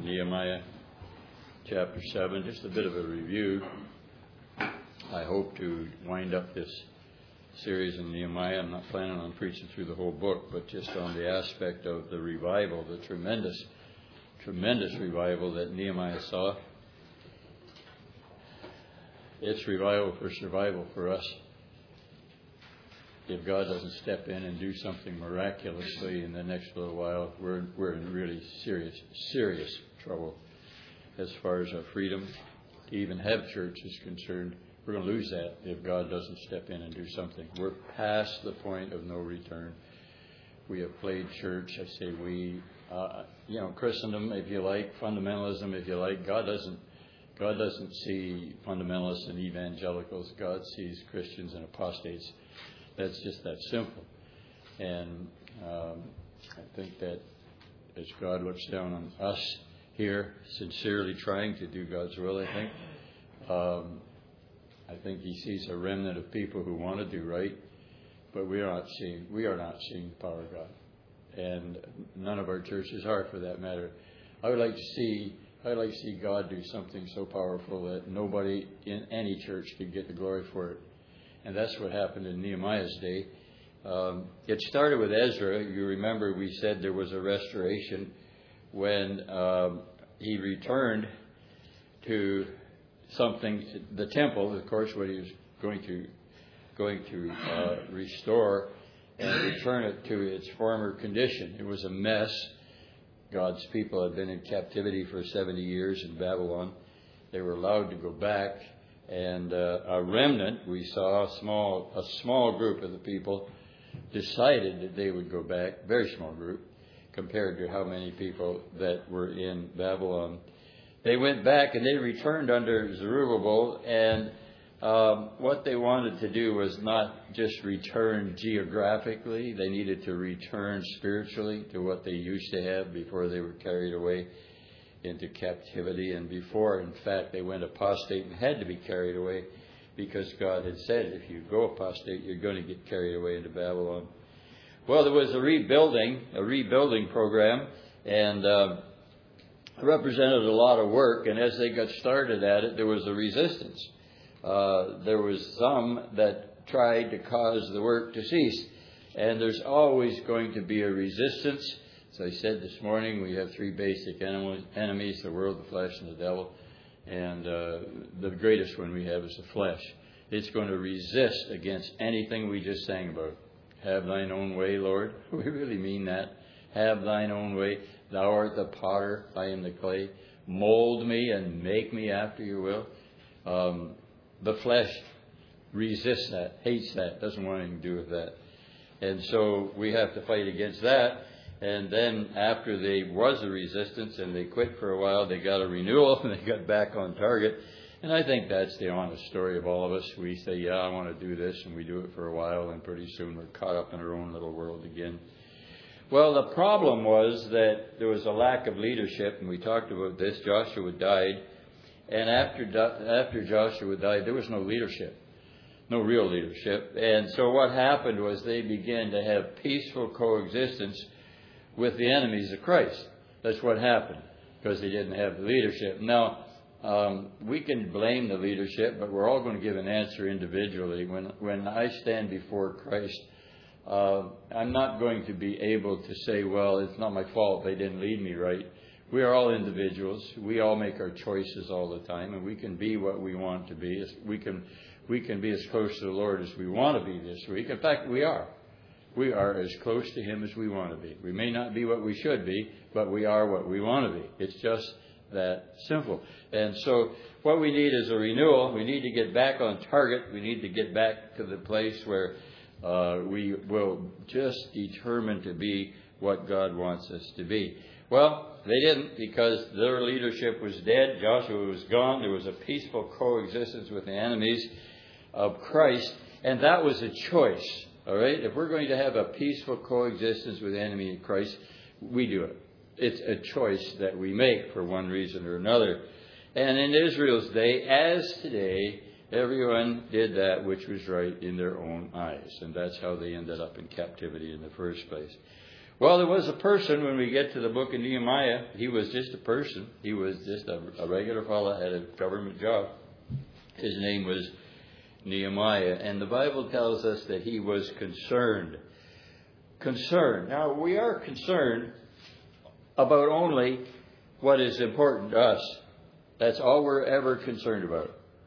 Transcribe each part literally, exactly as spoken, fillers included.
Nehemiah chapter seven, just a bit of a review. I hope to wind up this series in Nehemiah. I'm not planning on preaching through the whole book, but just on the aspect of the revival, the tremendous, tremendous revival that Nehemiah saw. It's revival for survival for us. If God doesn't step in and do something miraculously in the next little while, we're we're in really serious, serious trouble as far as our freedom to even have church is concerned. We're going to lose that if God doesn't step in and do something. We're past the point of no return. We have played church. I say we, uh, you know, Christendom, if you like, fundamentalism, if you like. God doesn't. God doesn't see fundamentalists and evangelicals. God sees Christians and apostates. That's just that simple. And um, I think that as God looks down on us here, sincerely trying to do God's will, I think, um, I think He sees a remnant of people who want to do right, but we are not seeing we are not seeing the power of God, and none of our churches are, for that matter. I would like to see I'd like to see God do something so powerful that nobody in any church could get the glory for it. And that's what happened in Nehemiah's day. Um, it started with Ezra. You remember we said there was a restoration when um, he returned to something, the temple, of course, what he was going to going to uh, restore and return it to its former condition. It was a mess. God's people had been in captivity for seventy years in Babylon. They were allowed to go back. And uh, a remnant, we saw a small a small group of the people decided that they would go back, very small group, compared to how many people that were in Babylon. They went back and they returned under Zerubbabel, and um, what they wanted to do was not just return geographically. They needed to return spiritually to what they used to have before they were carried away into captivity, and before, in fact, they went apostate and had to be carried away because God had said, if you go apostate, you're going to get carried away into Babylon. Well, there was a rebuilding, a rebuilding program, and uh, represented a lot of work, and as they got started at it, there was a resistance. Uh, there was some that tried to cause the work to cease, and there's always going to be a resistance. As I said this morning, we have three basic enemies, the world, the flesh, and the devil. And uh, the greatest one we have is the flesh. It's going to resist against anything we just sang about. Have thine own way, Lord. We really mean that. Have thine own way. Thou art the potter, I am the clay. Mold me and make me after your will. Um, the flesh resists that, hates that, doesn't want anything to do with that. And so we have to fight against that. And then after there was a resistance and they quit for a while, they got a renewal and they got back on target. And I think that's the honest story of all of us. We say, yeah, I want to do this, and we do it for a while, and pretty soon we're caught up in our own little world again. Well, the problem was that there was a lack of leadership, and we talked about this. Joshua died, and after after Joshua died, there was no leadership, no real leadership. And so what happened was they began to have peaceful coexistence with the enemies of Christ. That's what happened, because they didn't have the leadership. Now, um, we can blame the leadership, but we're all going to give an answer individually. When when I stand before Christ, uh, I'm not going to be able to say, well, it's not my fault, they didn't lead me right. We are all individuals. We all make our choices all the time, and we can be what we want to be. We can, we can be as close to the Lord as we want to be this week. In fact, we are. We are as close to Him as we want to be. We may not be what we should be, but we are what we want to be. It's just that simple. And so what we need is a renewal. We need to get back on target. We need to get back to the place where uh, we will just determine to be what God wants us to be. Well, they didn't, because their leadership was dead. Joshua was gone. There was a peaceful coexistence with the enemies of Christ, and that was a choice. All right, if we're going to have a peaceful coexistence with the enemy of Christ, we do it. It's a choice that we make for one reason or another. And in Israel's day, as today, everyone did that which was right in their own eyes. And that's how they ended up in captivity in the first place. Well, there was a person when we get to the book of Nehemiah. He was just a person. He was just a, a regular fellow, had a government job. His name was Nehemiah. And the Bible tells us that he was concerned. Concerned. Now, we are concerned about only what is important to us. That's all we're ever concerned about.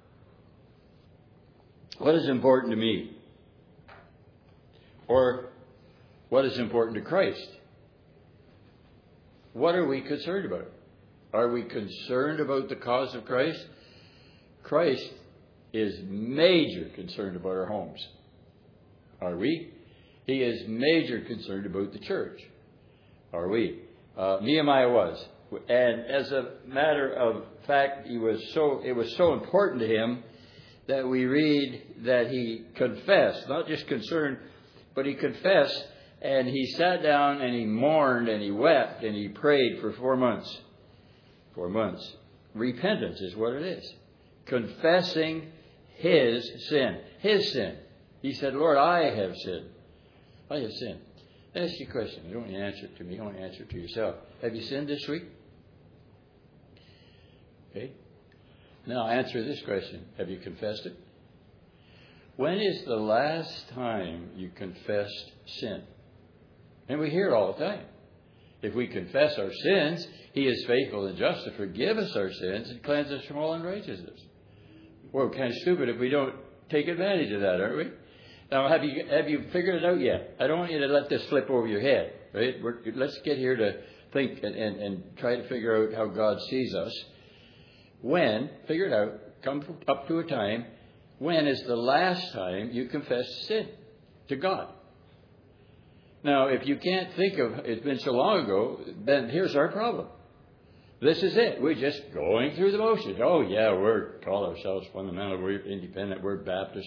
What is important to me? Or what is important to Christ? What are we concerned about? Are we concerned about the cause of Christ? Christ is major concerned about our homes. Are we? He is major concerned about the church. Are we? Uh, Nehemiah was. And as a matter of fact, he was so it was so important to him that we read that he confessed, not just concerned, but he confessed, and he sat down and he mourned and he wept and he prayed for four months. Four months. Repentance is what it is. Confessing his sin. His sin. He said, Lord, I have sinned. I have sinned. I ask you a question. You don't want to answer it to me. You want to answer it to yourself. Have you sinned this week? Okay. Now answer this question. Have you confessed it? When is the last time you confessed sin? And we hear it all the time. If we confess our sins, He is faithful and just to forgive us our sins and cleanse us from all unrighteousness. We're kind of stupid if we don't take advantage of that, aren't we? Now, have you have you figured it out yet? I don't want you to let this slip over your head, right? We're, let's get here to think and, and, and try to figure out how God sees us. When, figure it out, come up to a time, when is the last time you confessed sin to God? Now, if you can't think of, it's been so long ago, then here's our problem. This is it. We're just going through the motions. Oh, yeah, we're call ourselves fundamental, we're independent, we're Baptist.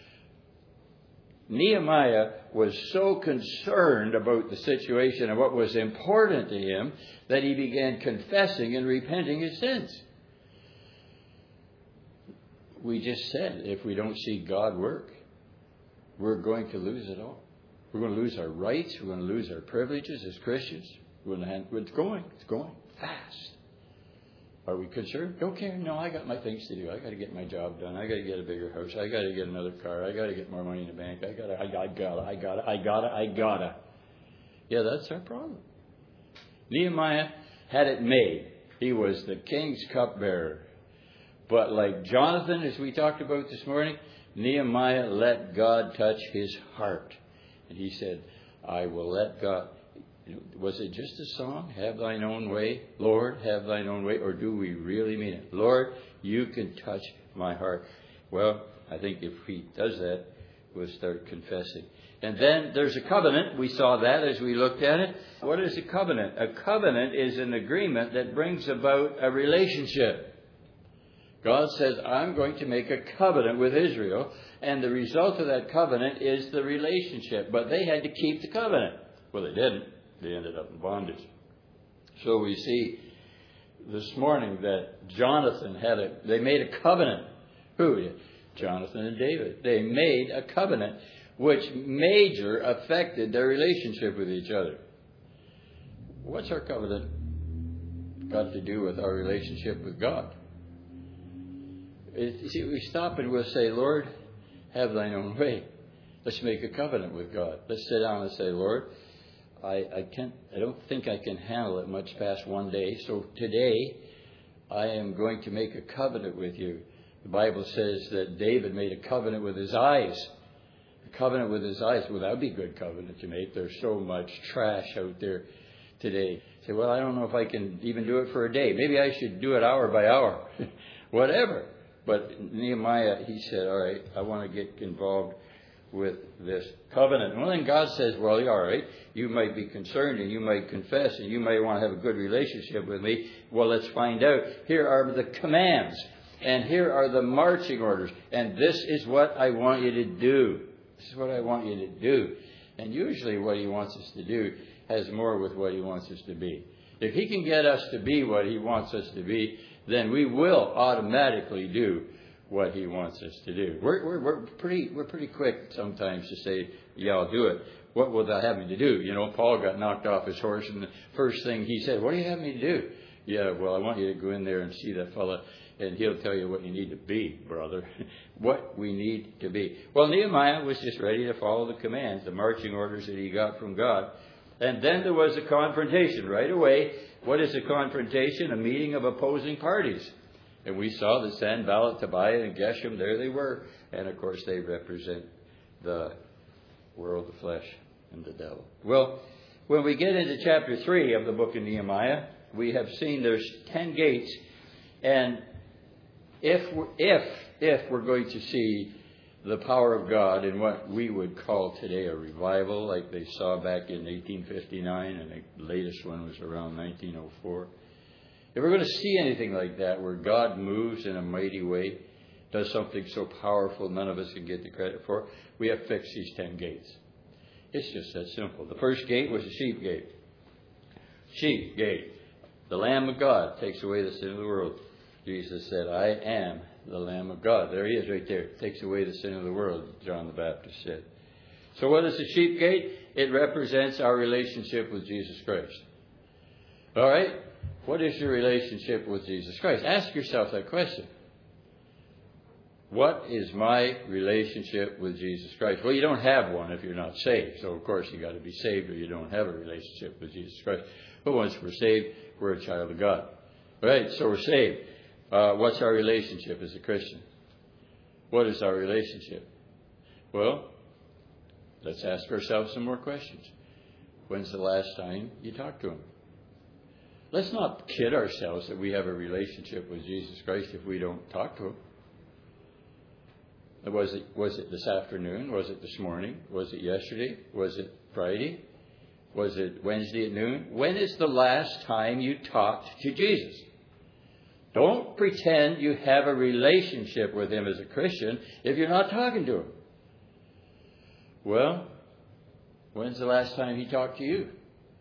Nehemiah was so concerned about the situation and what was important to him that he began confessing and repenting his sins. We just said if we don't see God work, we're going to lose it all. We're going to lose our rights. We're going to lose our privileges as Christians. We're going to hand, it's going. It's going fast. Are we concerned? Don't care. No, I got my things to do. I got to get my job done. I got to get a bigger house. I got to get another car. I got to get more money in the bank. I got to. I got to. I got to. I got to. I got to. Yeah, that's our problem. Nehemiah had it made. He was the king's cupbearer. But like Jonathan, as we talked about this morning, Nehemiah let God touch his heart. And he said, I will let God. Was it just a song? Have thine own way. Lord, have thine own way. Or do we really mean it? Lord, you can touch my heart. Well, I think if he does that, we'll start confessing. And then there's a covenant. We saw that as we looked at it. What is a covenant? A covenant is an agreement that brings about a relationship. God says, I'm going to make a covenant with Israel, and the result of that covenant is the relationship. But they had to keep the covenant. Well, they didn't. They ended up in bondage. So we see this morning that Jonathan had a, they made a covenant. Who? Jonathan and David. They made a covenant which major affected their relationship with each other. What's our covenant got to do with our relationship with God? You see, we stop and we'll say, Lord, have thine own way. Let's make a covenant with God. Let's sit down and say, Lord, I, I can't, I don't think I can handle it much past one day. So today, I am going to make a covenant with you. The Bible says that David made a covenant with his eyes. A covenant with his eyes. Well, that would be a good covenant to make. There's so much trash out there today. Say, well, I don't know if I can even do it for a day. Maybe I should do it hour by hour. Whatever. But Nehemiah, he said, all right, I want to get involved with this covenant. Well, then God says, well, all right, you might be concerned and you might confess and you might want to have a good relationship with me. Well, let's find out. Here are the commands and here are the marching orders. And this is what I want you to do. This is what I want you to do. And usually what he wants us to do has more with what he wants us to be. If he can get us to be what he wants us to be, then we will automatically do what he wants us to do. We're, we're, we're pretty we're pretty quick sometimes to say, Yeah, I'll do it. What will that have me to do? You know, Paul got knocked off his horse, and the first thing he said, what do you have me to do? Yeah, well, I want you to go in there and see that fella, and he'll tell you what you need to be, brother. What we need to be. Well, Nehemiah was just ready to follow the commands, the marching orders that he got from God. And then there was a confrontation right away. What is a confrontation? A meeting of opposing parties. And we saw that Sanballat, Tobiah, and Geshem, there they were. And, of course, they represent the world, the flesh, and the devil. Well, when we get into chapter three of the book of Nehemiah, we have seen there's ten gates. And if we're, if, if we're going to see the power of God in what we would call today a revival, like they saw back in eighteen fifty-nine, and the latest one was around nineteen oh four. If we're going to see anything like that, where God moves in a mighty way, does something so powerful none of us can get the credit for, we have to fix these ten gates. It's just that simple. The first gate was the sheep gate. Sheep gate. The Lamb of God takes away the sin of the world. Jesus said, I am the Lamb of God. There he is right there. Takes away the sin of the world, John the Baptist said. So what is the sheep gate? It represents our relationship with Jesus Christ. All right? What is your relationship with Jesus Christ? Ask yourself that question. What is my relationship with Jesus Christ? Well, you don't have one if you're not saved. So, of course, you've got to be saved or you don't have a relationship with Jesus Christ. But once we're saved, we're a child of God. All right? So we're saved. Uh, what's our relationship as a Christian? What is our relationship? Well, let's ask ourselves some more questions. When's the last time you talked to him? Let's not kid ourselves that we have a relationship with Jesus Christ if we don't talk to him. Was it, was it this afternoon? Was it this morning? Was it yesterday? Was it Friday? Was it Wednesday at noon? When is the last time you talked to Jesus? Don't pretend you have a relationship with him as a Christian if you're not talking to him. Well, when's the last time he talked to you?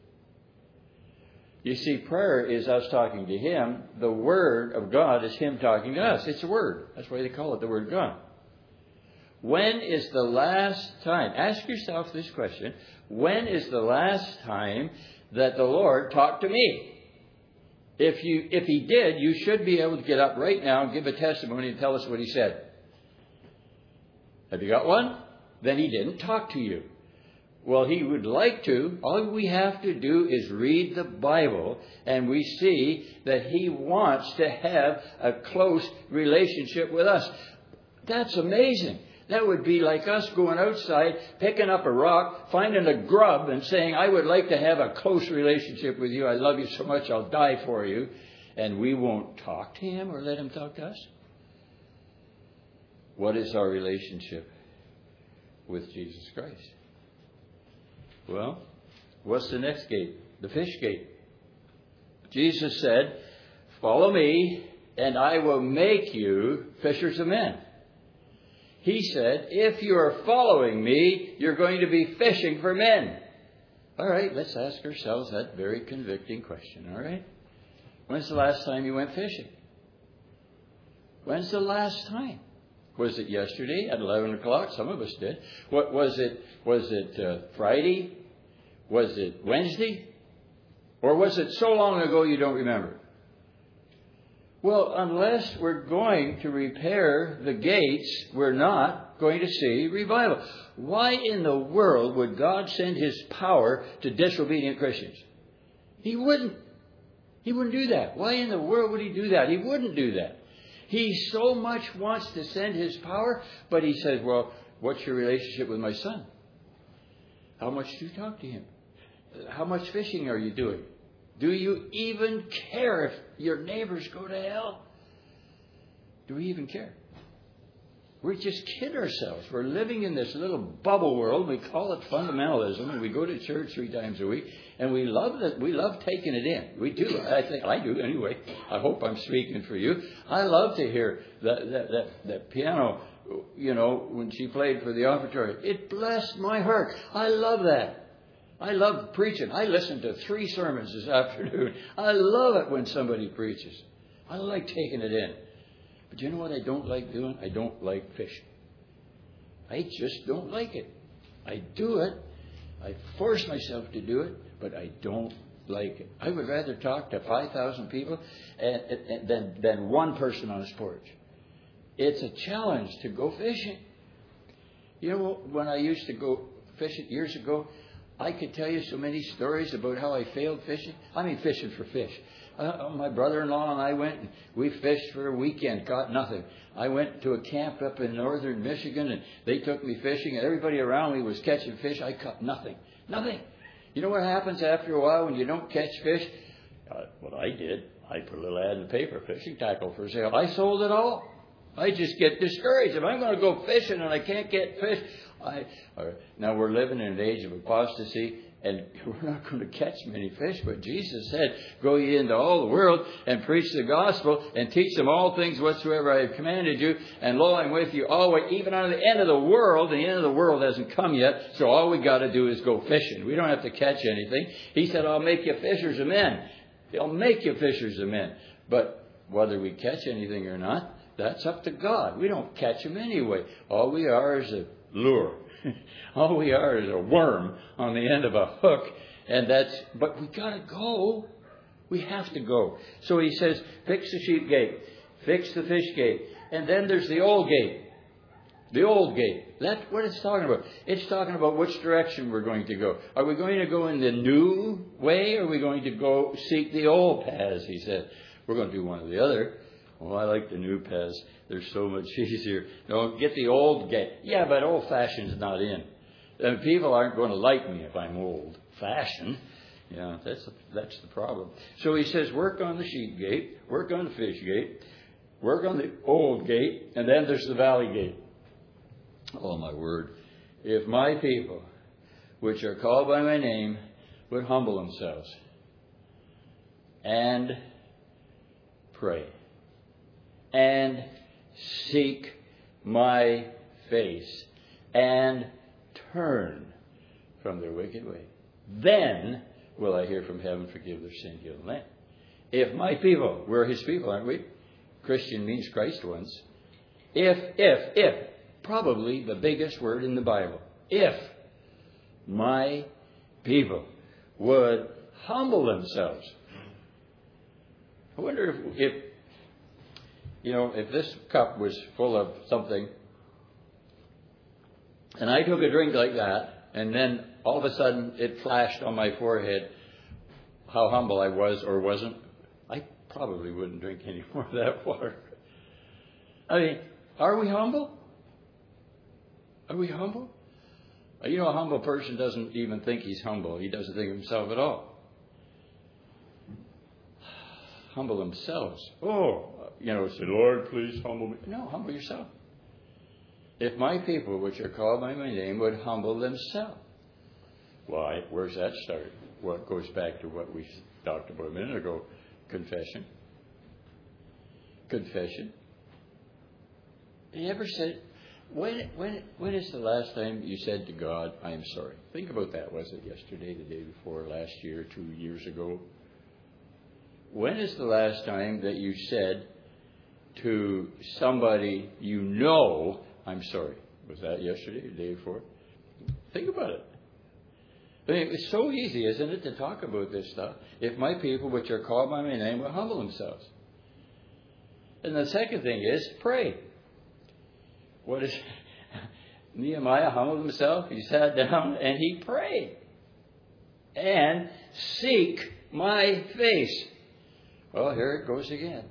You see, prayer is us talking to him. The Word of God is him talking to us. It's a word. That's why they call it the Word of God. When is the last time? Ask yourself this question. When is the last time that the Lord talked to me? If you, if he did, you should be able to get up right now and give a testimony and tell us what he said. Have you got one? Then he didn't talk to you. Well, he would like to. All we have to do is read the Bible, and we see that he wants to have a close relationship with us. That's amazing. That would be like us going outside, picking up a rock, finding a grub, and saying, I would like to have a close relationship with you. I love you so much, I'll die for you. And we won't talk to him or let him talk to us. What is our relationship with Jesus Christ? Well, what's the next gate? The fish gate. Jesus said, follow me, and I will make you fishers of men. He said, if you are following me, you're going to be fishing for men. All right, let's ask ourselves that very convicting question, all right? When's the last time you went fishing? When's the last time? Was it yesterday at eleven o'clock? Some of us did. What was it? Was it uh, Friday? Was it Wednesday? Or was it so long ago you don't remember? Well, unless we're going to repair the gates, we're not going to see revival. Why in the world would God send his power to disobedient Christians? He wouldn't. He wouldn't do that. Why in the world would he do that? He wouldn't do that. He so much wants to send his power, but he says, well, what's your relationship with my son? How much do you talk to him? How much fishing are you doing? Do you even care if your neighbors go to hell? Do we even care? We just kid ourselves. We're living in this little bubble world. We call it fundamentalism, and we go to church three times a week, and we love that. We love taking it in. We do. I think I do anyway. I hope I'm speaking for you. I love to hear that that that, that piano. You know, when she played for the offertory, it blessed my heart. I love that. I love preaching. I listened to three sermons this afternoon. I love it when somebody preaches. I like taking it in. But you know what I don't like doing? I don't like fishing. I just don't like it. I do it. I force myself to do it, but I don't like it. I would rather talk to five thousand people and, and, than, than one person on his porch. It's a challenge to go fishing. You know, when I used to go fishing years ago, I could tell you so many stories about how I failed fishing. I mean, fishing for fish. Uh, my brother-in-law and I went and we fished for a weekend, caught nothing. I went to a camp up in northern Michigan and they took me fishing and everybody around me was catching fish. I caught nothing. Nothing. You know what happens after a while when you don't catch fish? Uh, what I did, I put a little ad in the paper, fishing tackle for sale. I sold it all. I just get discouraged. If I'm going to go fishing and I can't get fish, I, or, now we're living in an age of apostasy, and we're not going to catch many fish. But Jesus said, "Go ye into all the world and preach the gospel and teach them all things whatsoever I have commanded you. And lo, I'm with you always, even on the end of the world." The end of the world hasn't come yet, so all we got to do is go fishing. We don't have to catch anything. He said, "I'll make you fishers of men." He'll make you fishers of men. But whether we catch anything or not, that's up to God. We don't catch them anyway. All we are is a lure. All we are is a worm on the end of a hook. And that's, but we got to go. We have to go. So he says, fix the sheep gate, fix the fish gate. And then there's the old gate. The old gate. That's what it's talking about. It's talking about which direction we're going to go. Are we going to go in the new way, or are we going to go seek the old paths, he said. We're going to do one or the other. Well, I like the new paths. They're so much easier. No, get the old gate. Yeah, but old-fashioned's not in. And people aren't going to like me if I'm old-fashioned. Yeah, that's the, that's the problem. So he says, work on the sheep gate, work on the fish gate, work on the old gate, and then there's the valley gate. Oh, my word. If my people, which are called by my name, would humble themselves and pray and seek my face and turn from their wicked way, then will I hear from heaven, forgive their sin, heal the land. If my people, we're his people, aren't we? Christian means Christ ones. If, if, if, probably the biggest word in the Bible. If my people would humble themselves. I wonder if, if, you know, if this cup was full of something, and I took a drink like that, and then all of a sudden it flashed on my forehead how humble I was or wasn't, I probably wouldn't drink any more of that water. I mean, are we humble? Are we humble? You know, a humble person doesn't even think he's humble. He doesn't think of himself at all. Humble themselves. Oh, you know, say, Lord, please humble me. No, humble yourself. If my people, which are called by my name, would humble themselves. Why? Where's that start? Well, it goes back to what we talked about a minute ago. Confession. Confession. You ever said, when, when, when is the last time you said to God, I am sorry? Think about that. Was it yesterday, the day before, last year, two years ago? When is the last time that you said to somebody you know, I'm sorry? Was that yesterday, the day before? Think about it. I mean, it's so easy, isn't it, to talk about this stuff? If my people, which are called by my name, will humble themselves. And the second thing is, pray. What is Nehemiah humbled himself? He sat down and he prayed. And seek my face. Well, here it goes again.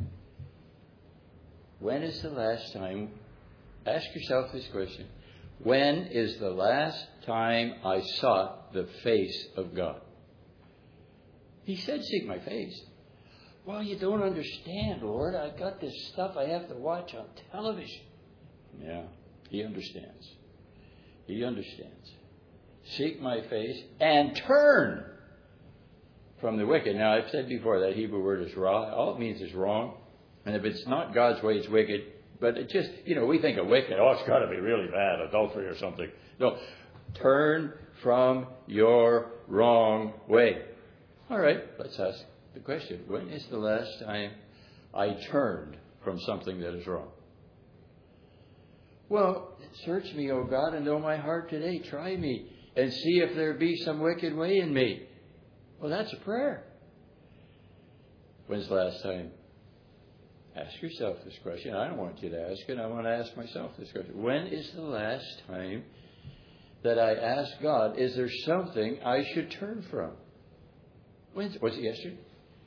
When is the last time, ask yourself this question, when is the last time I sought the face of God? He said, seek my face. Well, you don't understand, Lord. I've got this stuff I have to watch on television. Yeah, he understands. He understands. Seek my face and turn from the wicked. Now, I've said before that Hebrew word is ra. All it means is wrong. And if it's not God's way, it's wicked. But it just, you know, we think of wicked. Oh, it's got to be really bad, adultery or something. No, turn from your wrong way. All right, let's ask the question. When is the last time I turned from something that is wrong? Well, search me, O God, and know my heart today. Try me and see if there be some wicked way in me. Well, that's a prayer. When's the last time? Ask yourself this question. I don't want you to ask it. I want to ask myself this question. When is the last time that I asked God, is there something I should turn from? When's, was it yesterday?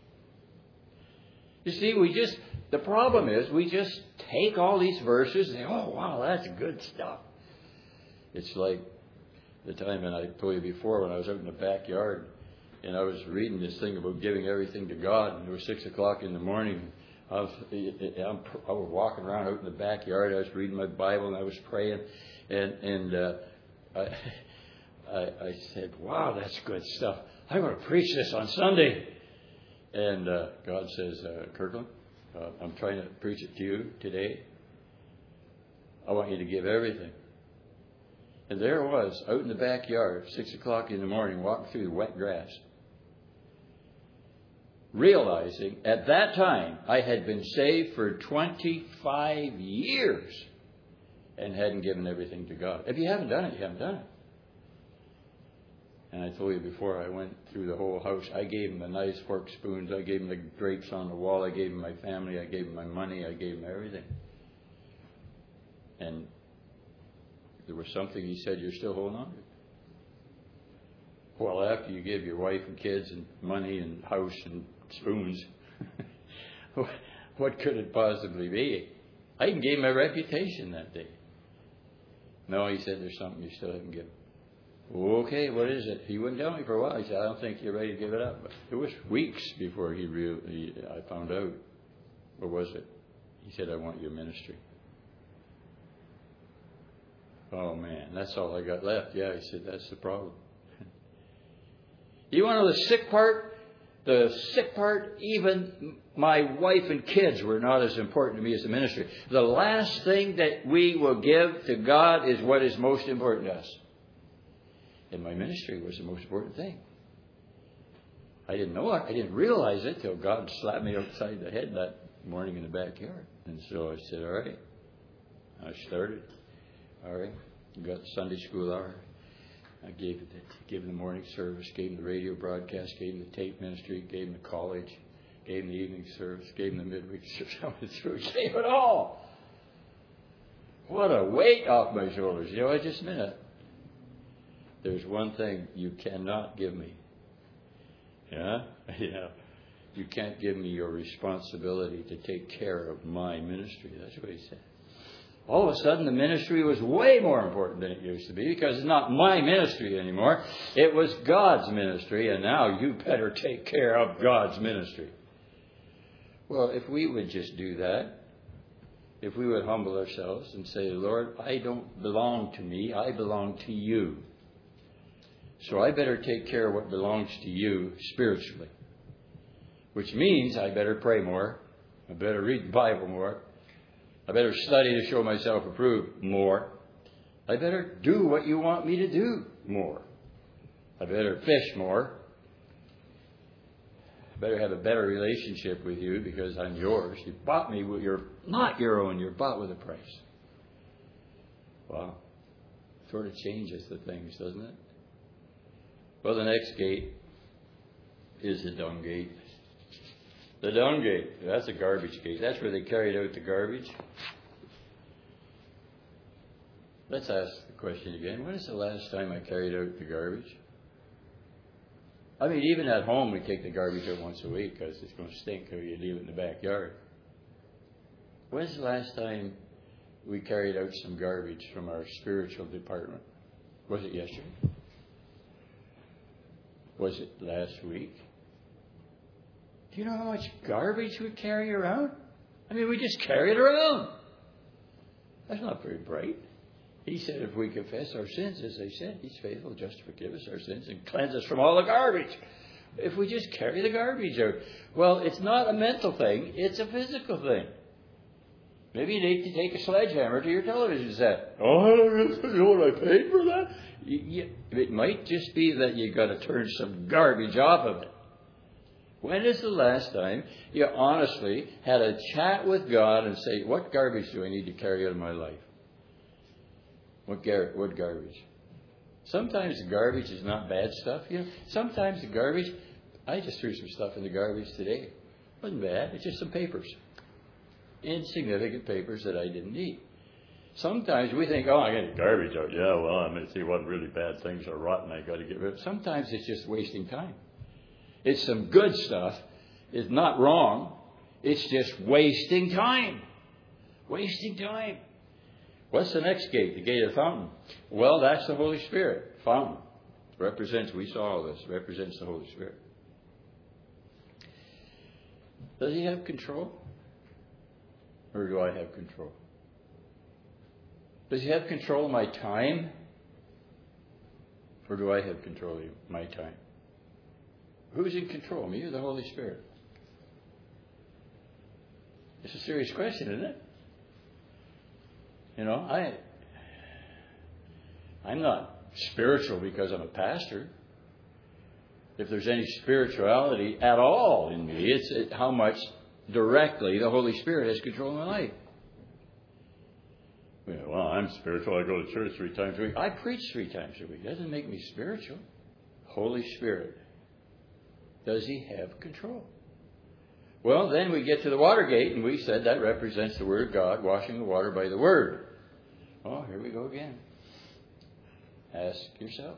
You see, we just, the problem is we just take all these verses and say, oh, wow, that's good stuff. It's like the time, and I told you before, when I was out in the backyard, and I was reading this thing about giving everything to God, and it was six o'clock in the morning. I was, I was walking around out in the backyard. I was reading my Bible, and I was praying, and and uh, I, I, I said, wow, that's good stuff. I'm going to preach this on Sunday. And uh, God says, uh, Kirkland, uh, I'm trying to preach it to you today. I want you to give everything. And there I was, out in the backyard, six o'clock in the morning, walking through the wet grass, realizing at that time I had been saved for twenty-five years and hadn't given everything to God. If you haven't done it, you haven't done it. And I told you before, I went through the whole house. I gave him the nice fork spoons. I gave him the drapes on the wall. I gave him my family. I gave him my money. I gave him everything. And there was something he said, you're still holding on to. Well, after you give your wife and kids and money and house and spoons, what could it possibly be? I even gave him my reputation that day. No, he said, there's something you still haven't given. Okay, what is it? He wouldn't tell me for a while. He said, I don't think you're ready to give it up. But it was weeks before he really, I found out. What was it? He said, I want your ministry. Oh, man, that's all I got left. Yeah, he said, that's the problem. You want to know the sick part? The sick part, even my wife and kids were not as important to me as the ministry. The last thing that we will give to God is what is most important to us. And my ministry was the most important thing. I didn't know it. I didn't realize it till God slapped me upside the head that morning in the backyard. And so I said, all right. I started. All right. Got the Sunday school hour. I gave it, gave them the morning service, gave them the radio broadcast, gave them the tape ministry, gave them the college, gave them the evening service, gave them the midweek service. I went through, gave it all. What a weight off my shoulders. You know, I just meant it. There's one thing you cannot give me. Yeah? Yeah. You can't give me your responsibility to take care of my ministry. That's what he said. All of a sudden, the ministry was way more important than it used to be because it's not my ministry anymore. It was God's ministry, and now you better take care of God's ministry. Well, if we would just do that, if we would humble ourselves and say, Lord, I don't belong to me, I belong to you. So I better take care of what belongs to you spiritually. Which means I better pray more, I better read the Bible more, I better study to show myself approved more. I better do what you want me to do more. I better fish more. I better have a better relationship with you because I'm yours. You bought me with your, not your own, you're bought with a price. Wow. Sort of changes the things, doesn't it? Well, the next gate is the dung gate. The dung gate, that's a garbage gate. That's where they carried out the garbage. Let's ask the question again. When is the last time I carried out the garbage? I mean, even at home, we take the garbage out once a week because it's going to stink if you leave it in the backyard. When's the last time we carried out some garbage from our spiritual department? Was it yesterday? Was it last week? Do you know how much garbage we carry around? I mean, we just carry it around. That's not very bright. He said if we confess our sins, as they said, He's faithful just to forgive us our sins and cleanse us from all the garbage. If we just carry the garbage out. Well, it's not a mental thing. It's a physical thing. Maybe you need to take a sledgehammer to your television set. Oh, I don't know what I paid for that. You, you, it might just be that you've got to turn some garbage off of it. When is the last time you honestly had a chat with God and say, what garbage do I need to carry out of my life? What, gar- what garbage? Sometimes the garbage is not bad stuff. You know, sometimes the garbage, I just threw some stuff in the garbage today. It wasn't bad. It's just some papers. Insignificant papers that I didn't need. Sometimes we think, oh, I got garbage out. Yeah, well, I'm going to see what really bad things are rotten. I got to get rid of. Sometimes it's just wasting time. It's some good stuff. It's not wrong. It's just wasting time. Wasting time. What's the next gate? The gate of the fountain. Well, that's the Holy Spirit. Fountain. Represents, we saw all this, represents the Holy Spirit. Does he have control? Or do I have control? Does he have control of my time? Or do I have control of my time? Who's in control, me or the Holy Spirit? It's a serious question, isn't it? You know, I, I'm not spiritual because I'm a pastor. If there's any spirituality at all in me, it's it, how much directly the Holy Spirit has control of my life. You know, well, I'm spiritual. I go to church three times a week. I preach three times a week. That doesn't make me spiritual. Holy Spirit. Does he have control? Well, then we get to the water gate, and we said that represents the Word of God, washing the water by the Word. Oh, here we go again. Ask yourself,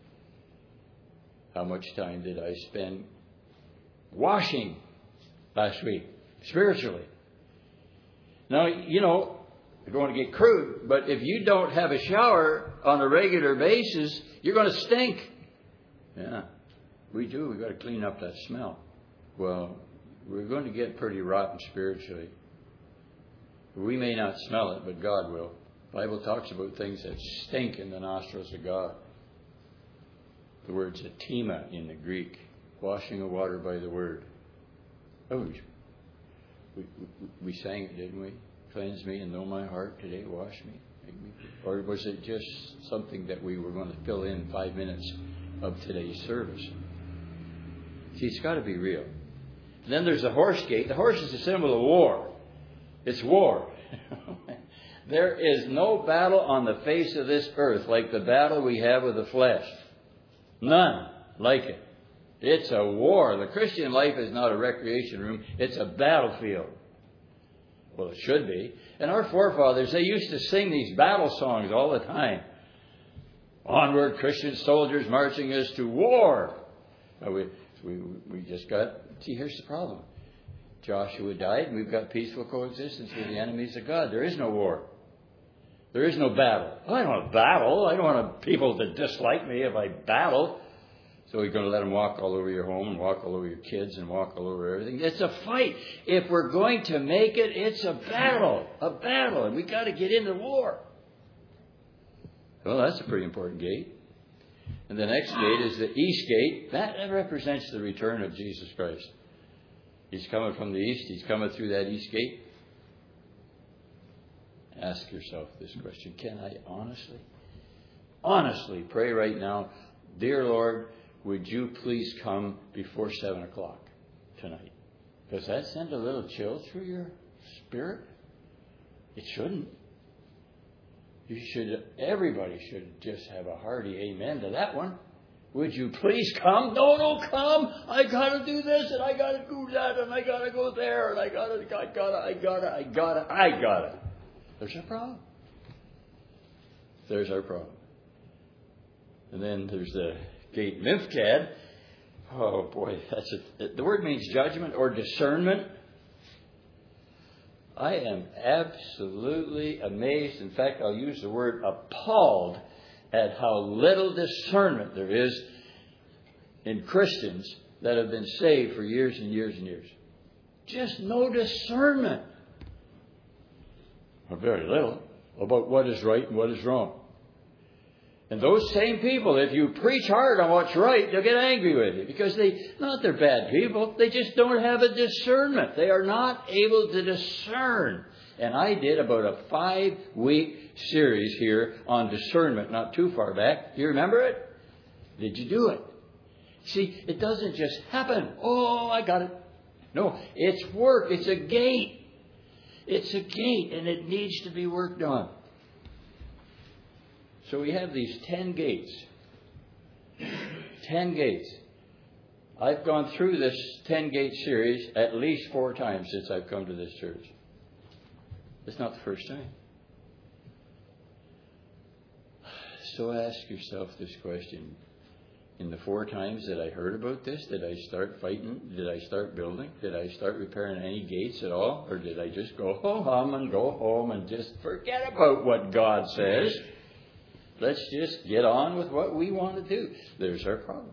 how much time did I spend washing last week, spiritually? Now, you know, we're going to get crude, but if you don't have a shower on a regular basis, you're going to stink. Yeah, we do. We've got to clean up that smell. Well, we're going to get pretty rotten spiritually. We may not smell it, but God will. The Bible talks about things that stink in the nostrils of God. The word's atima in the Greek, washing of water by the Word. Oh, we, we, we sang it, didn't we? Cleanse me and know my heart today, wash me. Make me. Or was it just something that we were going to fill in five minutes of today's service? See, it's got to be real. And then there's the horse gate. The horse is a symbol of war. It's war. There is no battle on the face of this earth like the battle we have with the flesh. None like it. It's a war. The Christian life is not a recreation room. It's a battlefield. Well, it should be. And our forefathers, they used to sing these battle songs all the time. Onward, Christian soldiers marching us to war. Well, we, we, we just got... See, here's the problem. Joshua died, and we've got peaceful coexistence with the enemies of God. There is no war. There is no battle. I don't want to battle. I don't want people to dislike me if I battle. So you're going to let them walk all over your home and walk all over your kids and walk all over everything. It's a fight. If we're going to make it, it's a battle. A battle. And we've got to get into war. Well, that's a pretty important gate. And the next gate is the east gate. That, that represents the return of Jesus Christ. He's coming from the east. He's coming through that east gate. Ask yourself this question. Can I honestly, honestly pray right now, dear Lord, would you please come before seven o'clock tonight? Does that send a little chill through your spirit? It shouldn't. You should, everybody should just have a hearty amen to that one. Would you please come? No, don't come. I gotta do this and I gotta do that and I gotta go there and I gotta, I gotta, I gotta, I gotta, I gotta. There's our problem. There's our problem. And then there's the gate Mifkad. Oh boy, that's a, the word means judgment or discernment. I am absolutely amazed. In fact, I'll use the word appalled at how little discernment there is in Christians that have been saved for years and years and years. Just no discernment. Or very little about what is right and what is wrong. And those same people, if you preach hard on what's right, they'll get angry with you. Because they, not they're bad people, they just don't have a discernment. They are not able to discern. And I did about a five-week series here on discernment not too far back. Do you remember it? Did you do it? See, it doesn't just happen. Oh, I got it. No, it's work. It's a gate. It's a gate, and it needs to be worked on. So we have these ten gates. Ten gates. I've gone through this ten-gate series at least four times since I've come to this church. It's not the first time. So ask yourself this question. In the four times that I heard about this, did I start fighting? Did I start building? Did I start repairing any gates at all? Or did I just go home and go home and just forget about what God says? Let's just get on with what we want to do. There's our problem.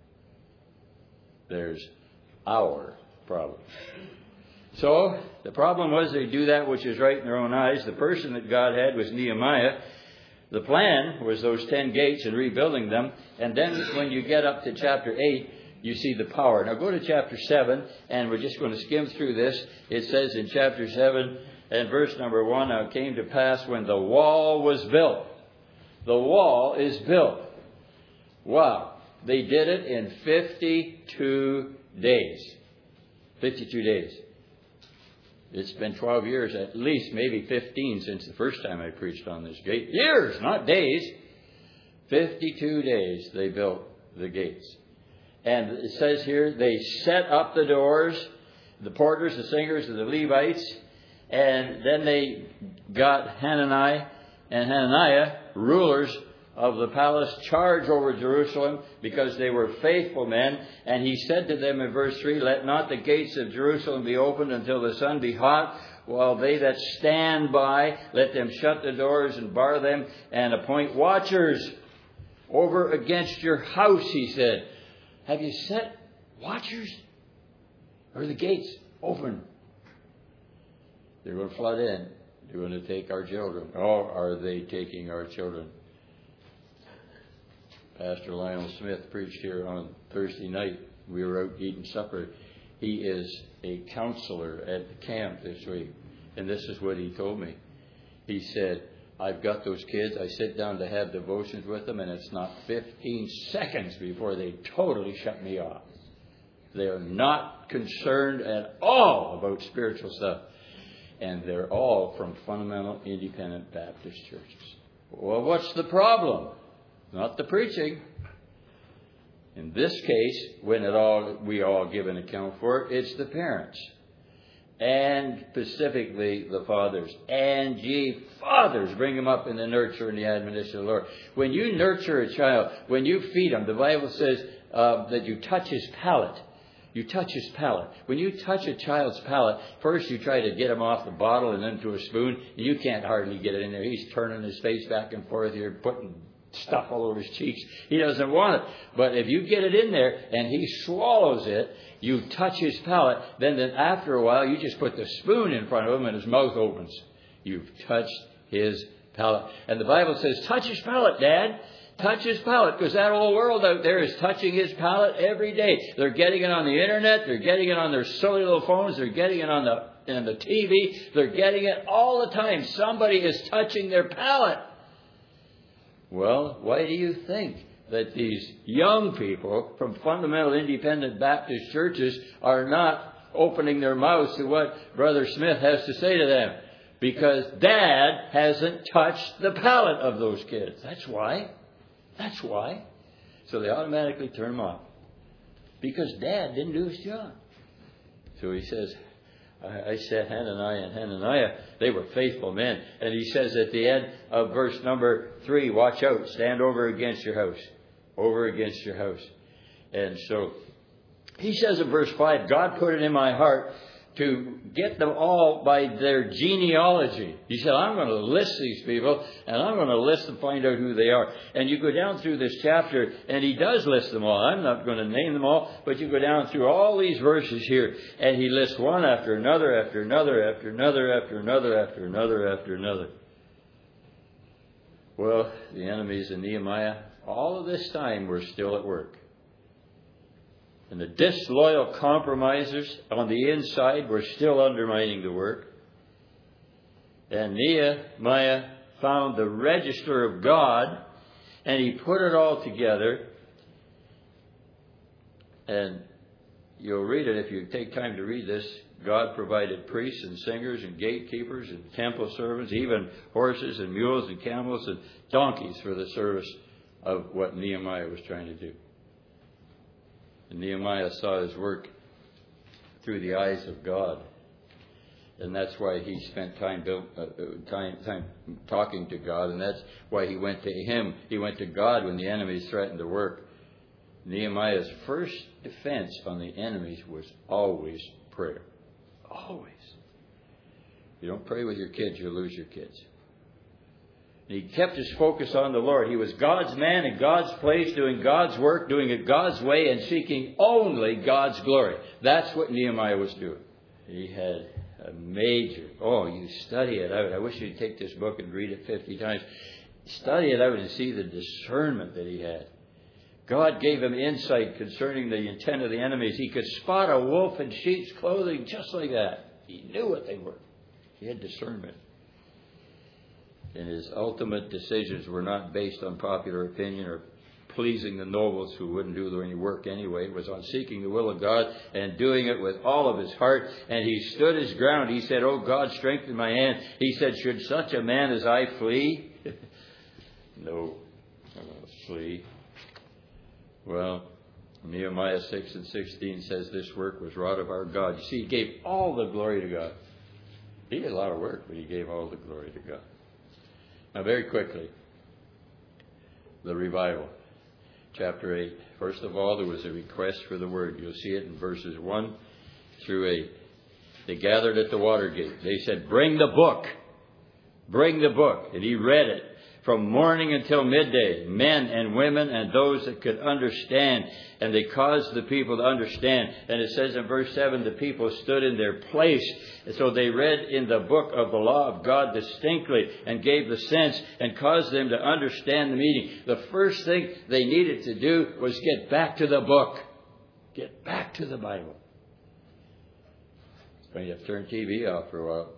There's our problem. So, the problem was they do that which is right in their own eyes. The person that God had was Nehemiah. The plan was those ten gates and rebuilding them. And then when you get up to chapter eight, you see the power. Now go to chapter seven, and we're just going to skim through this. It says in chapter seven and verse number one, now it came to pass when the wall was built. The wall is built. Wow. They did it in fifty-two days. fifty-two days. It's been twelve years, at least, maybe fifteen, since the first time I preached on this gate. Years, not days. fifty-two days they built the gates. And it says here, they set up the doors, the porters, the singers, and the Levites. And then they got Hanani and Hananiah, rulers of the palace, charge over Jerusalem, because they were faithful men. And he said to them in verse three, let not the gates of Jerusalem be opened until the sun be hot, while they that stand by, let them shut the doors and bar them, and appoint watchers over against your house, he said. Have you set watchers? Or are the gates open? They're going to flood in. They're going to take our children. Oh, are they taking our children? Pastor Lionel Smith preached here on Thursday night. We were out eating supper. He is a counselor at the camp this week. And this is what he told me. He said, I've got those kids. I sit down to have devotions with them, and it's not fifteen seconds before they totally shut me off. They are not concerned at all about spiritual stuff. And they're all from fundamental independent Baptist churches. Well, what's the problem? Not the preaching. In this case, when it all we all give an account for it, it's the parents. And specifically the fathers. And ye fathers, bring them up in the nurture and the admonition of the Lord. When you nurture a child, when you feed him, the Bible says uh, that you touch his palate. You touch his palate. When you touch a child's palate, first you try to get him off the bottle and into a spoon. You can't hardly get it in there. He's turning his face back and forth. You're putting stuff all over his cheeks. He doesn't want it. But if you get it in there and he swallows it, you touch his palate, then, then after a while you just put the spoon in front of him and his mouth opens. You've touched his palate. And the Bible says, touch his palate, Dad. Touch his palate, because that whole world out there is touching his palate every day. They're getting it on the internet. They're getting it on their silly little phones. They're getting it on the, on the T V. They're getting it all the time. Somebody is touching their palate. Well, why do you think that these young people from fundamental independent Baptist churches are not opening their mouths to what Brother Smith has to say to them? Because Dad hasn't touched the palate of those kids. That's why. That's why. So they automatically turn them off. Because Dad didn't do his job. So he says, I, I said Hananiah and Hananiah, they were faithful men. And he says at the end of verse number three, watch out, stand over against your house. Over against your house. And so he says in verse five, God put it in my heart to get them all by their genealogy. He said, I'm going to list these people, and I'm going to list and find out who they are. And you go down through this chapter, and he does list them all. I'm not going to name them all, but you go down through all these verses here, and he lists one after another, after another, after another, after another, after another, after another. Well, the enemies of Nehemiah, all of this time, were still at work. And the disloyal compromisers on the inside were still undermining the work. And Nehemiah found the register of God, and he put it all together. And you'll read it if you take time to read this. God provided priests and singers and gatekeepers and temple servants, even horses and mules and camels and donkeys for the service of what Nehemiah was trying to do. And Nehemiah saw his work through the eyes of God. And that's why he spent time, built, uh, time time talking to God. And that's why he went to him. He went to God when the enemies threatened to work. Nehemiah's first defense on the enemies was always prayer. Always. You don't pray with your kids, you'll lose your kids. And he kept his focus on the Lord. He was God's man in God's place, doing God's work, doing it God's way, and seeking only God's glory. That's what Nehemiah was doing. He had a major, oh, you study it out. I wish you'd take this book and read it fifty times. Study it out and see the discernment that he had. God gave him insight concerning the intent of the enemies. He could spot a wolf in sheep's clothing just like that. He knew what they were. He had discernment. And his ultimate decisions were not based on popular opinion or pleasing the nobles who wouldn't do any work anyway. It was on seeking the will of God and doing it with all of his heart. And he stood his ground. He said, "Oh God, strengthen my hand." He said, "Should such a man as I flee?" No, I'm going to flee. Well, Nehemiah six and sixteen says this work was wrought of our God. You see, he gave all the glory to God. He did a lot of work, but he gave all the glory to God. Now, very quickly, the revival. Chapter eight. First of all, there was a request for the word. You'll see it in verses one through eight. They gathered at the water gate. They said, "Bring the book. Bring the book." And he read it from morning until midday, men and women and those that could understand. And they caused the people to understand. And it says in verse seven, the people stood in their place. And so they read in the book of the law of God distinctly and gave the sense and caused them to understand the meaning. The first thing they needed to do was get back to the book. Get back to the Bible. When you have to turn T V off for a while,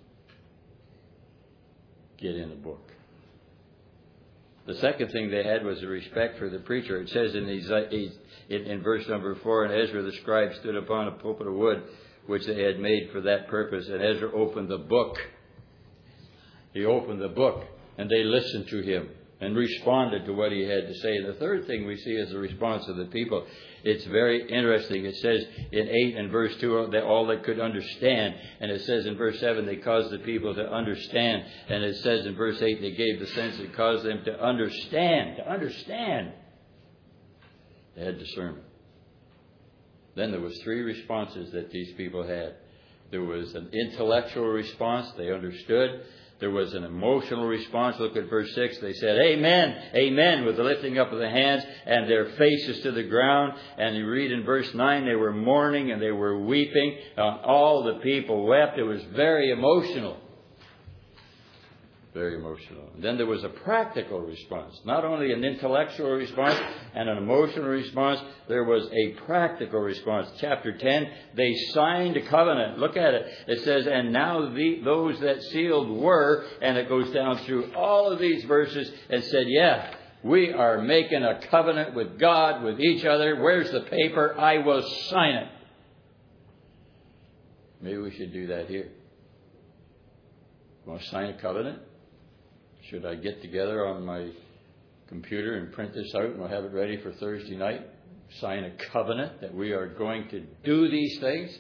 get in the book. The second thing they had was a respect for the preacher. It says in, these, in, in verse number four, "And Ezra the scribe stood upon a pulpit of wood, which they had made for that purpose. And Ezra opened the book." He opened the book, and they listened to him and responded to what he had to say. And the third thing we see is the response of the people. It's very interesting. It says in eight and verse two that all they could understand. And it says in verse seven they caused the people to understand. And it says in verse eight they gave the sense that caused them to understand. To understand. They had discernment. Then there was three responses that these people had. There was an intellectual response. They understood. There was an emotional response. Look at verse six. They said, "Amen, amen," with the lifting up of the hands and their faces to the ground. And you read in verse nine, they were mourning and they were weeping. Uh, all the people wept. It was very emotional. Very emotional. And then there was a practical response. Not only an intellectual response and an emotional response, there was a practical response. Chapter ten, they signed a covenant. Look at it. It says, "And now the, those that sealed were," and it goes down through all of these verses and said, "Yeah, we are making a covenant with God, with each other. Where's the paper? I will sign it." Maybe we should do that here. Want to sign a covenant? Should I get together on my computer and print this out and we'll have it ready for Thursday night? Sign a covenant that we are going to do these things?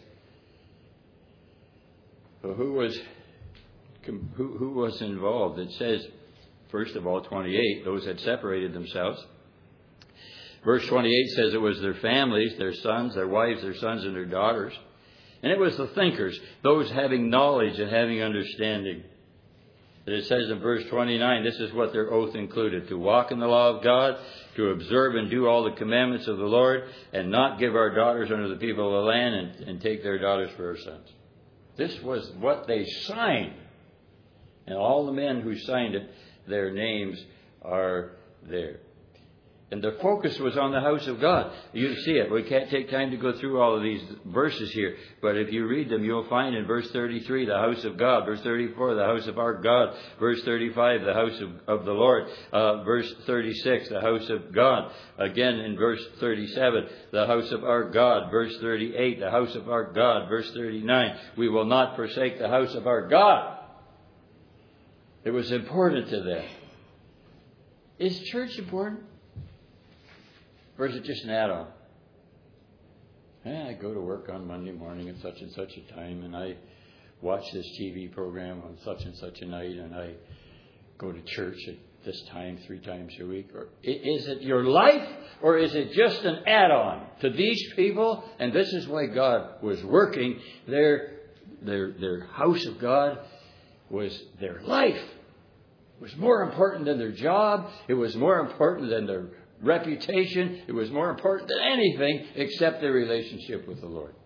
So who was who, who was involved? It says, first of all, twenty-eight, those had separated themselves. Verse twenty-eight says it was their families, their sons, their wives, their sons, and their daughters. And it was the thinkers, those having knowledge and having understanding. It says in verse twenty-nine, this is what their oath included: to walk in the law of God, to observe and do all the commandments of the Lord, and not give our daughters unto the people of the land, and, and take their daughters for our sons. This was what they signed. And all the men who signed it, their names are there. And the focus was on the house of God. You see it. We can't take time to go through all of these verses here. But if you read them, you'll find in verse thirty-three, the house of God. Verse thirty-four, the house of our God. Verse thirty-five, the house of, of the Lord. Uh, verse thirty-six, the house of God. Again in verse thirty-seven, the house of our God. Verse thirty-eight, the house of our God. Verse thirty-nine, we will not forsake the house of our God. It was important to them. Is church important? Or is it just an add-on? Yeah, I go to work on Monday morning at such and such a time, and I watch this T V program on such and such a night, and I go to church at this time three times a week. Or is it your life, or is it just an add-on to these people? And this is why God was working. Their, their, their house of God was their life. It was more important than their job. It was more important than their reputation. It was more important than anything except their relationship with the Lord.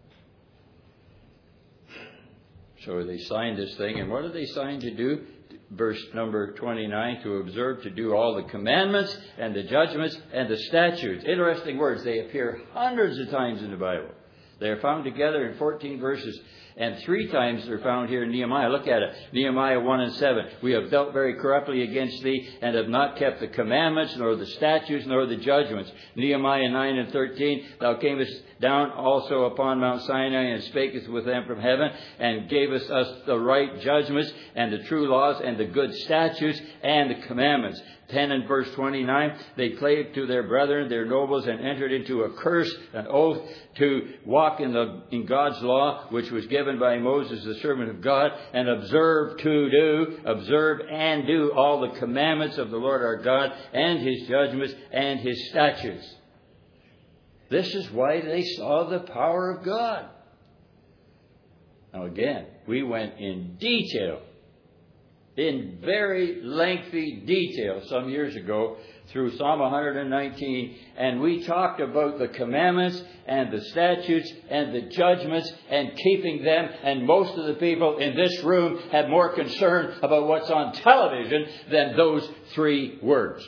So they signed this thing. And what did they sign to do? Verse number twenty-nine, to observe, to do all the commandments and the judgments and the statutes. Interesting words. They appear hundreds of times in the Bible. They are found together in fourteen verses. And three times they're found here in Nehemiah. Look at it. Nehemiah one and seven. We have dealt very corruptly against thee, and have not kept the commandments, nor the statutes, nor the judgments. Nehemiah nine and thirteen. Thou camest down also upon Mount Sinai, and spakest with them from heaven, and gavest us the right judgments, and the true laws, and the good statutes, and the commandments. ten and verse twenty-nine. They clave to their brethren, their nobles, and entered into a curse, an oath, to walk in the in God's law, which was given by Moses, the servant of God, and observe to do, observe and do all the commandments of the Lord our God, and His judgments, and His statutes. This is why they saw the power of God. Now again, we went in detail, in very lengthy detail some years ago through Psalm one nineteen, and we talked about the commandments and the statutes and the judgments and keeping them, and most of the people in this room have more concern about what's on television than those three words.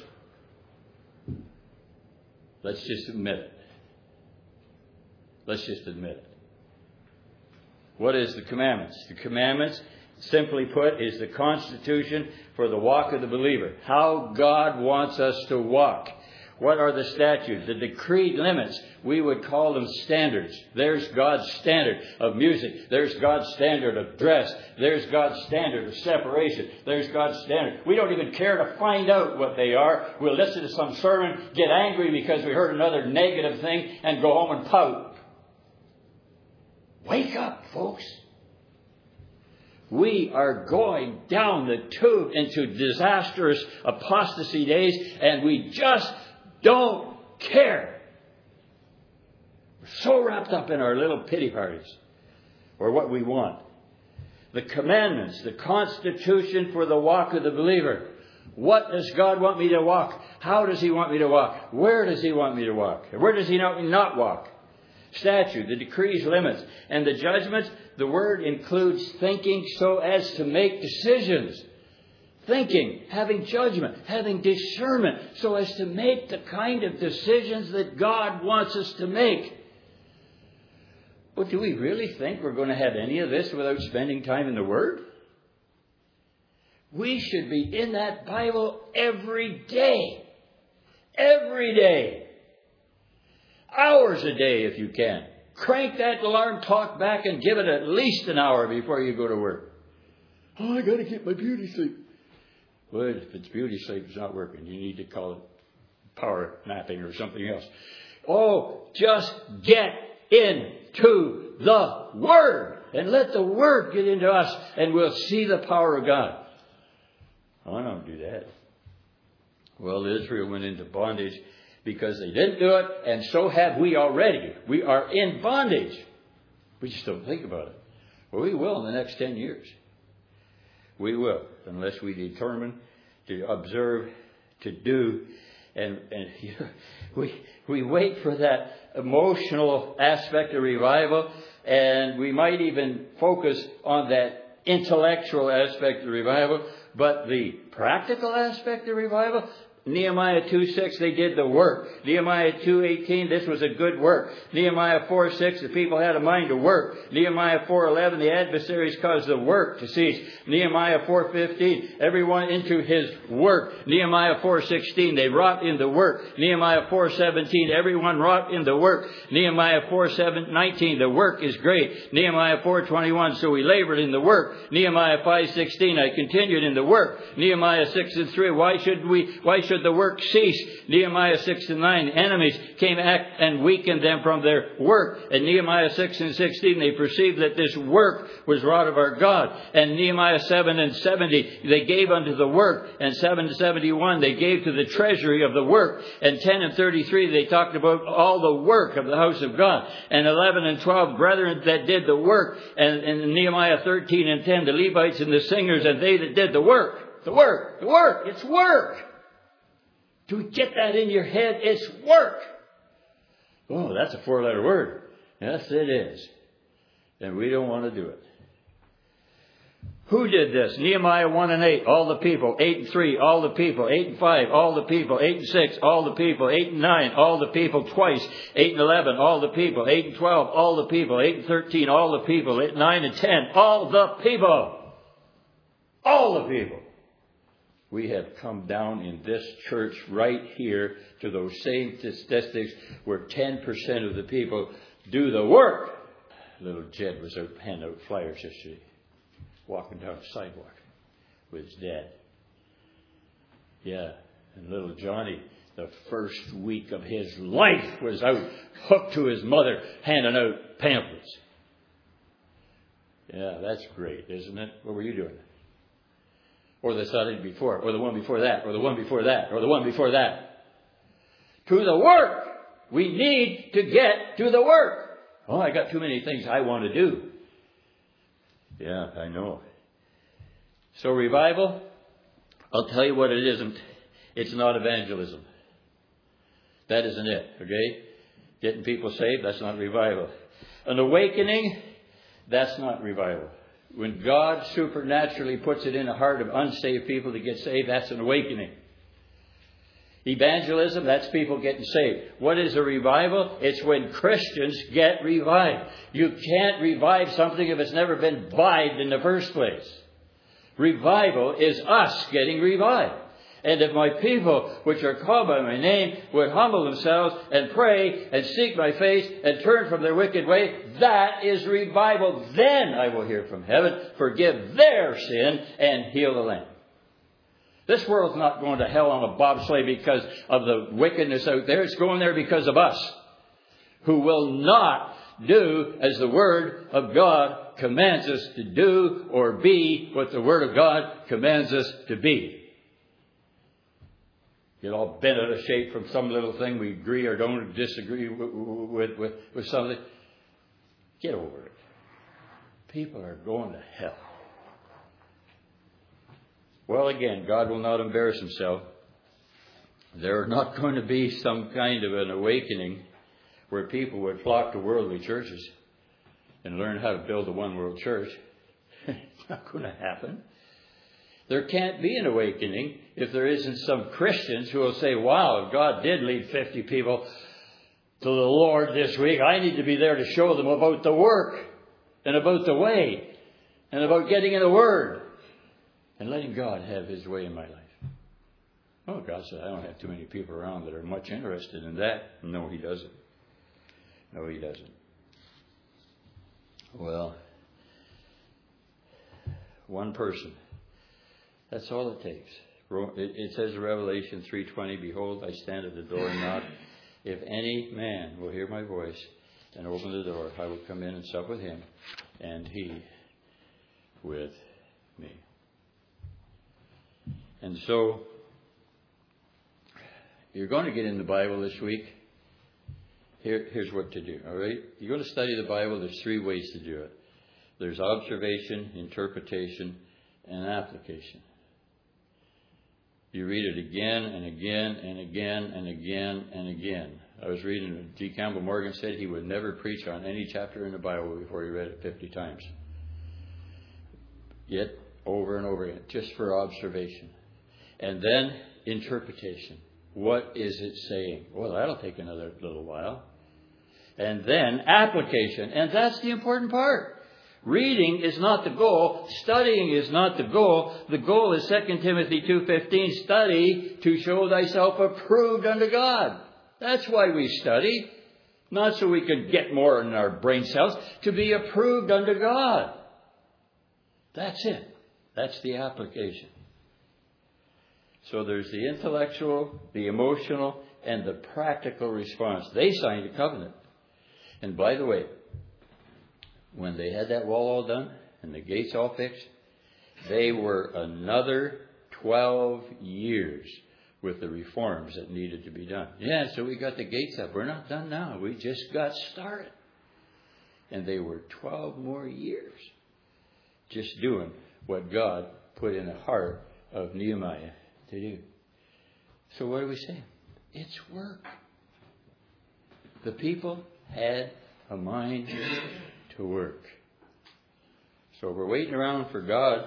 Let's just admit it. Let's just admit it. What is the commandments? The commandments, simply put, is the constitution for the walk of the believer. How God wants us to walk. What are the statutes? The decreed limits. We would call them standards. There's God's standard of music. There's God's standard of dress. There's God's standard of separation. There's God's standard. We don't even care to find out what they are. We'll listen to some sermon, get angry because we heard another negative thing, and go home and pout. Wake up, folks. We are going down the tube into disastrous apostasy days, and we just don't care. We're so wrapped up in our little pity parties, or what we want. The commandments, the constitution for the walk of the believer. What does God want me to walk? How does He want me to walk? Where does He want me to walk? Where does He want me not walk? Statute, the decrees, limits, and the judgments. The word includes thinking so as to make decisions. Thinking, having judgment, having discernment, so as to make the kind of decisions that God wants us to make. But do we really think we're going to have any of this without spending time in the Word? We should be in that Bible every day. Every day. Hours a day if you can. Crank that alarm clock back and give it at least an hour before you go to work. Oh, I got to get my beauty sleep. Well, if it's beauty sleep, it's not working. You need to call it power napping or something else. Oh, just get into the Word and let the Word get into us, and we'll see the power of God. Oh, I don't do that. Well, Israel went into bondage because they didn't do it, and so have we already. We are in bondage. We just don't think about it. Well, we will in the next ten years. We will, unless we determine to observe, to do, and, and you know, we we wait for that emotional aspect of revival, and we might even focus on that intellectual aspect of revival, but the practical aspect of revival, Nehemiah two six, they did the work. Nehemiah two eighteen, this was a good work. Nehemiah four six, the people had a mind to work. Nehemiah four eleven, the adversaries caused the work to cease. Nehemiah four fifteen, everyone into his work. Nehemiah four sixteen, they wrought in the work. Nehemiah four seventeen, everyone wrought in the work. Nehemiah four nineteen, the work is great. Nehemiah four twenty-one, so we labored in the work. Nehemiah five sixteen, I continued in the work. Nehemiah six and three, why should we, why should the work cease? Nehemiah six and nine, enemies came act and weakened them from their work. And Nehemiah six and sixteen, they perceived that this work was wrought of our God. And Nehemiah seven and seventy, they gave unto the work. And seven and seventy-one, they gave to the treasury of the work. And ten and thirty-three, they talked about all the work of the house of God. And eleven and twelve, brethren that did the work. And in Nehemiah thirteen and ten, the Levites and the singers, and they that did the work. The work, the work, it's work. Do we get that in your head? It's work. Oh, that's a four-letter word. Yes, it is. And we don't want to do it. Who did this? Nehemiah one and eight, all the people. eight and three, all the people. eight and five, all the people. eight and six, all the people. eight and nine, all the people twice. eight and eleven, all the people. eight and twelve, all the people. eight and thirteen, all the people. eight, nine and ten, all the people. All the people. We have come down in this church right here to those same statistics where ten percent of the people do the work. Little Jed was out handing out flyers yesterday, walking down the sidewalk with his dad. Yeah, and little Johnny, the first week of his life, was out hooked to his mother, handing out pamphlets. Yeah, that's great, isn't it? What were you doing? Or the Sunday before, or the one before that, or the one before that, or the one before that. To the work. We need to get to the work. Oh, I got too many things I want to do. Yeah, I know. So revival, I'll tell you what it isn't. It's not evangelism. That isn't it, okay? Getting people saved, that's not revival. An awakening, that's not revival. When God supernaturally puts it in the heart of unsaved people to get saved, that's an awakening. Evangelism, that's people getting saved. What is a revival? It's when Christians get revived. You can't revive something if it's never been revived in the first place. Revival is us getting revived. And if my people, which are called by my name, would humble themselves and pray and seek my face and turn from their wicked way, that is revival. Then I will hear from heaven, forgive their sin, and heal the land. This world's not going to hell on a bobsleigh because of the wickedness out there. It's going there because of us, who will not do as the Word of God commands us to do or be what the Word of God commands us to be. Get all bent out of shape from some little thing we agree or don't disagree with, with, with, with something. Get over it. People are going to hell. Well, again, God will not embarrass himself. There are not going to be some kind of an awakening where people would flock to worldly churches and learn how to build a one world church. It's not going to happen. There can't be an awakening if there isn't some Christians who will say, wow, if God did lead fifty people to the Lord this week, I need to be there to show them about the work and about the way and about getting in the Word and letting God have his way in my life. Oh, God said, I don't have too many people around that are much interested in that. No, he doesn't. No, he doesn't. Well, one person. That's all it takes. It says in Revelation three twenty, behold, I stand at the door and knock. If any man will hear my voice and open the door, I will come in and sup with him, and he with me. And so, you're going to get in the Bible this week. Here, here's what to do, all right? You're going to study the Bible. There's three ways to do it. There's observation, interpretation, and application. You read it again and again and again and again and again. I was reading, G. Campbell Morgan said he would never preach on any chapter in the Bible before he read it fifty times. Yet, over and over again, just for observation. And then interpretation. What is it saying? Well, that'll take another little while. And then application. And that's the important part. Reading is not the goal. Studying is not the goal. The goal is Second Timothy two fifteen. Study to show thyself approved unto God. That's why we study. Not so we can get more in our brain cells. To be approved unto God. That's it. That's the application. So there's the intellectual, the emotional, and the practical response. They signed a covenant. And by the way, when they had that wall all done and the gates all fixed, they were another twelve years with the reforms that needed to be done. Yeah, so we got the gates up. We're not done now. We just got started. And they were twelve more years just doing what God put in the heart of Nehemiah to do. So what are we saying? It's work. The people had a mind to work. So we're waiting around for God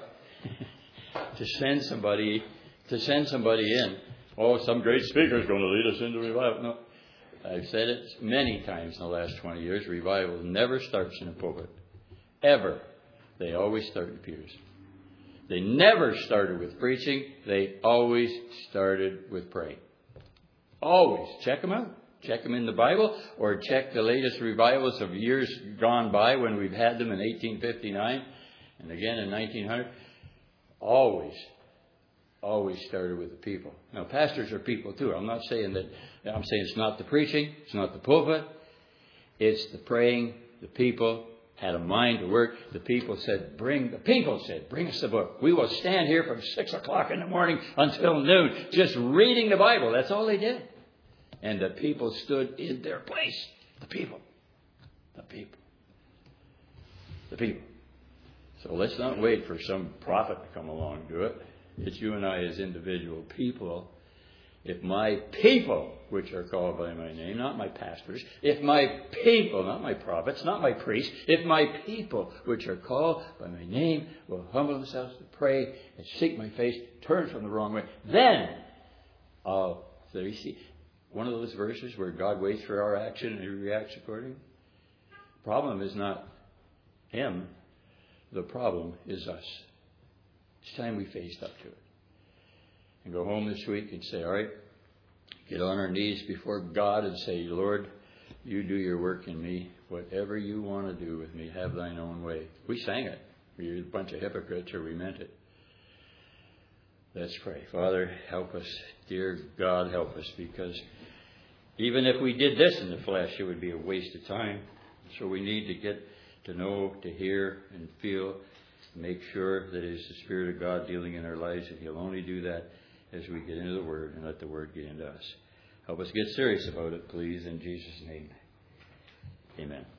to send somebody to send somebody in. Oh, some great speaker is going to lead us into revival. No. I've said it many times in the last twenty years. Revival never starts in a pulpit. Ever. They always start in pews. They never started with preaching. They always started with praying. Always. Check them out. Check them in the Bible, or check the latest revivals of years gone by when we've had them in eighteen fifty-nine and again in nineteen hundred. Always, always started with the people. Now, pastors are people too. I'm not saying that. I'm saying it's not the preaching. It's not the pulpit. It's the praying. The people had a mind to work. The people said, bring, the people said, bring us the book. We will stand here from six o'clock in the morning until noon, just reading the Bible. That's all they did. And the people stood in their place. The people. The people. The people. So let's not wait for some prophet to come along and do it. It's you and I as individual people. If my people, which are called by my name, not my pastors, if my people, not my prophets, not my priests, if my people, which are called by my name, will humble themselves to pray and seek my face, turn from the wrong way, then I'll, so you see, one of those verses where God waits for our action and He reacts accordingly. The problem is not Him. The problem is us. It's time we faced up to it. And go home this week and say, all right, get on our knees before God and say, Lord, you do your work in me. Whatever you want to do with me, have thine own way. We sang it. We're a bunch of hypocrites, or we meant it. Let's pray. Father, help us. Dear God, help us, because even if we did this in the flesh, it would be a waste of time. So we need to get to know, to hear, and feel, make sure that it is the Spirit of God dealing in our lives, and He'll only do that as we get into the Word and let the Word get into us. Help us get serious about it, please, in Jesus' name. Amen.